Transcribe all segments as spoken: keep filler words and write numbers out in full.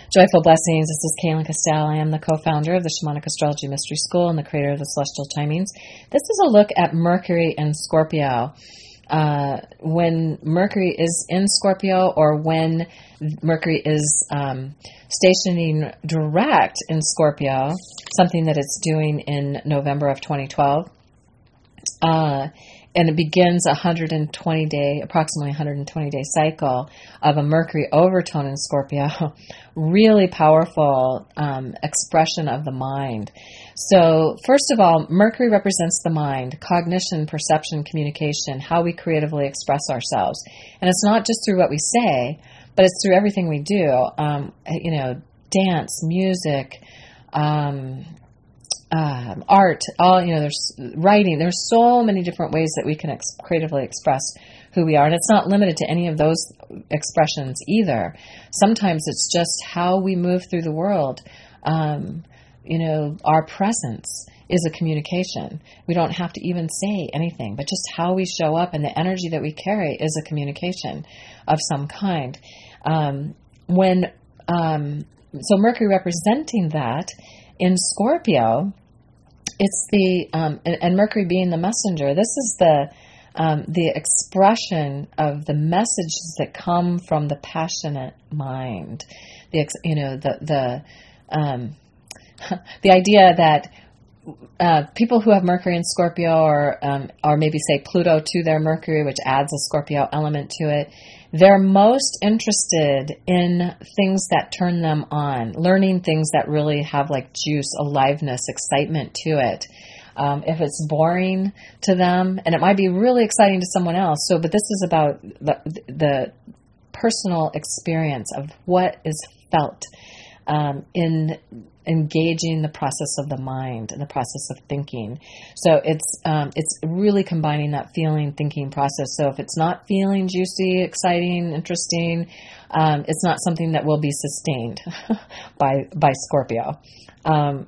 Joyful blessings. This is Kaylin Castell. I am the co-founder of the Shamanic Astrology Mystery School and the creator of the Celestial Timings. This is a look at Mercury in Scorpio. Uh, when Mercury is in Scorpio, or when Mercury is um, stationing direct in Scorpio, something that it's doing in November of twenty twelve. Uh, and it begins a one hundred twenty day, approximately one hundred twenty day cycle of a Mercury overtone in Scorpio. Really powerful um, expression of the mind. So first of all, Mercury represents the mind, cognition, perception, communication, how we creatively express ourselves. And it's not just through what we say, but it's through everything we do. Um, you know, dance, music, um, Um, art, all, you know, there's writing, there's so many different ways that we can ex- creatively express who we are. And it's not limited to any of those expressions either. Sometimes it's just how we move through the world. Um, you know, our presence is a communication. We don't have to even say anything, but just how we show up and the energy that we carry is a communication of some kind. Um, when, um, so Mercury representing that in Scorpio, it's the um, and, and Mercury being the messenger. This is the um, the expression of the messages that come from the passionate mind. The ex, you know the the um, the idea that uh, people who have Mercury in Scorpio, or um, or maybe say Pluto to their Mercury, which adds a Scorpio element to it, they're most interested in things that turn them on, learning things that really have like juice, aliveness, excitement to it. Um, if it's boring to them, and it might be really exciting to someone else. So, but this is about the, the personal experience of what is felt um, in engaging the process of the mind and the process of thinking. So it's um, it's really combining that feeling, thinking process. So if it's not feeling juicy, exciting, interesting, um, it's not something that will be sustained by by Scorpio. Um,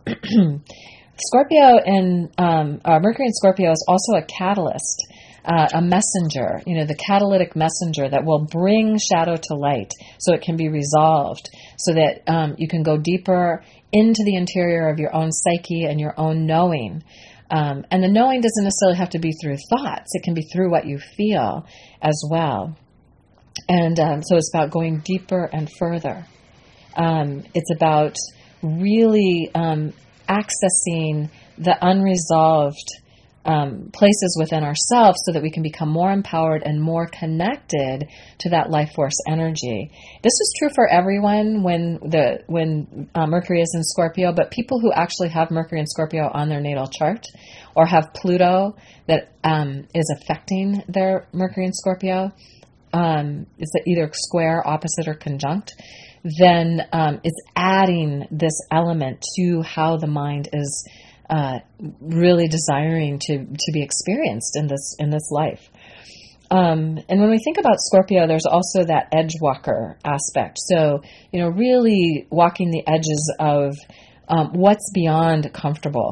Scorpio and um, uh, Mercury in Scorpio is also a catalyst. Uh, a messenger, you know, the catalytic messenger that will bring shadow to light so it can be resolved, so that um, you can go deeper into the interior of your own psyche and your own knowing. Um, and the knowing doesn't necessarily have to be through thoughts. It can be through what you feel as well. And um, so it's about going deeper and further. Um, it's about really um, accessing the unresolved Um, places within ourselves so that we can become more empowered and more connected to that life force energy. This is true for everyone when the when uh, Mercury is in Scorpio, but people who actually have Mercury in Scorpio on their natal chart, or have Pluto that um, is affecting their Mercury in Scorpio, um, is either square, opposite, or conjunct, then um, it's adding this element to how the mind is Uh, really desiring to to be experienced in this in this life. Um, and when we think about Scorpio, there's also that edge walker aspect. So, you know, really walking the edges of um, what's beyond comfortable,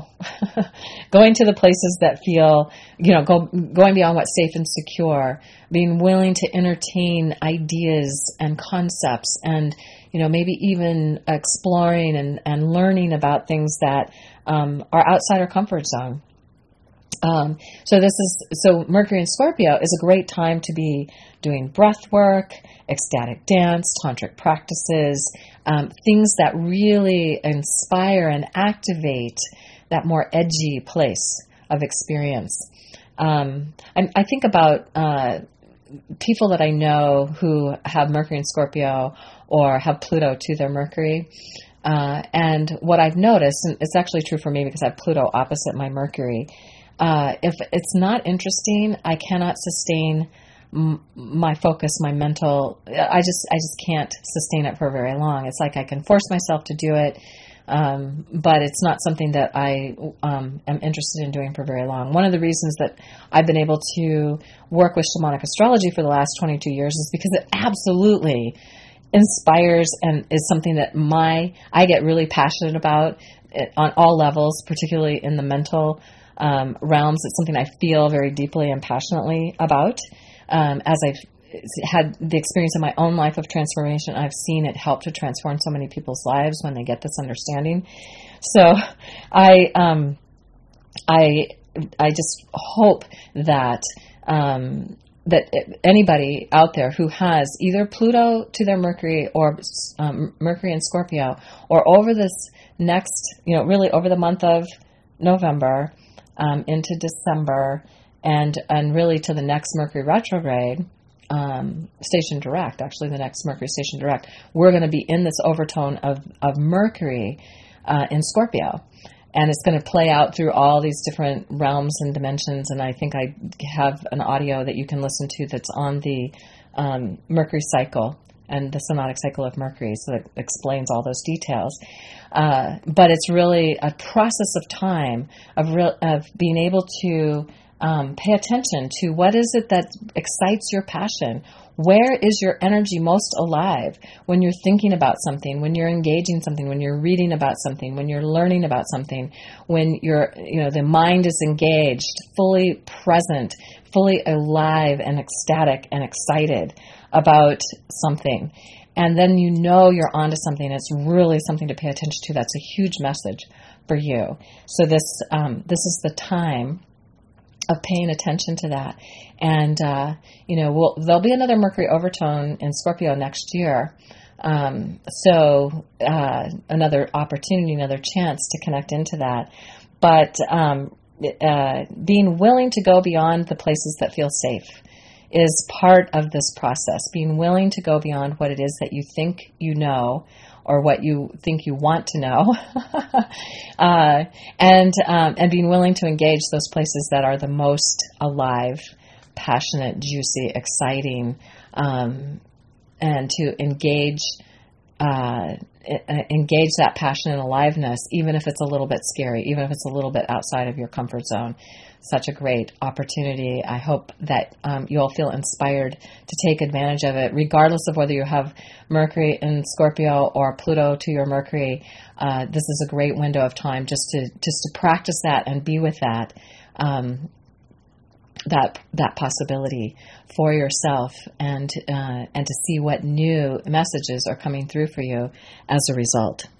going to the places that feel, you know, go, going beyond what's safe and secure, being willing to entertain ideas and concepts, and, you know, maybe even exploring and, and learning about things that um, are outside our comfort zone. Um, so this is, so Mercury in Scorpio is a great time to be doing breath work, ecstatic dance, tantric practices, um, things that really inspire and activate that more edgy place of experience. Um, I, I think about uh, people that I know who have Mercury in Scorpio or have Pluto to their Mercury. Uh, and what I've noticed, and it's actually true for me because I have Pluto opposite my Mercury, uh, if it's not interesting, I cannot sustain m- my focus, my mental, I just I just can't sustain it for very long. It's like I can force myself to do it, um, but it's not something that I um, am interested in doing for very long. One of the reasons that I've been able to work with shamanic astrology for the last twenty-two years is because it absolutely inspires and is something that my I get really passionate about on all levels, particularly in the mental um, realms. It's something I feel very deeply and passionately about um, as I had the experience in my own life of transformation. I've seen it help to transform so many people's lives when they get this understanding. So I, um, I, I just hope that, um, that anybody out there who has either Pluto to their Mercury or um, Mercury in Scorpio, or over this next, you know, really over the month of November um, into December, and and really to the next Mercury retrograde, um, station direct, actually the next Mercury station direct, we're going to be in this overtone of, of Mercury uh, in Scorpio. And it's going to play out through all these different realms and dimensions. And I think I have an audio that you can listen to that's on the um, Mercury cycle and the synodic cycle of Mercury, so that explains all those details. Uh, but it's really a process of time of real, of being able to um, pay attention to what is it that excites your passion. Where is your energy most alive when you're thinking about something, when you're engaging something, when you're reading about something, when you're learning about something, when you're, you know, the mind is engaged, fully present, fully alive and ecstatic and excited about something. And then you know you're onto something. It's really something to pay attention to. That's a huge message for you. So this um, this is the time of paying attention to that. And, uh, you know, we'll, there'll be another Mercury overtone in Scorpio next year. Um, so uh, another opportunity, another chance to connect into that. But um, uh, being willing to go beyond the places that feel safe is part of this process. Being willing to go beyond what it is that you think you know, or what you think you want to know, uh, and um, and being willing to engage those places that are the most alive, passionate, juicy, exciting, um, and to engage uh, engage that passion and aliveness, even if it's a little bit scary, even if it's a little bit outside of your comfort zone. Such a great opportunity. I hope that um, you all feel inspired to take advantage of it, regardless of whether you have Mercury in Scorpio or Pluto to your Mercury. Uh, this is a great window of time just to just to practice that and be with that um, that that possibility for yourself, and uh, and to see what new messages are coming through for you as a result.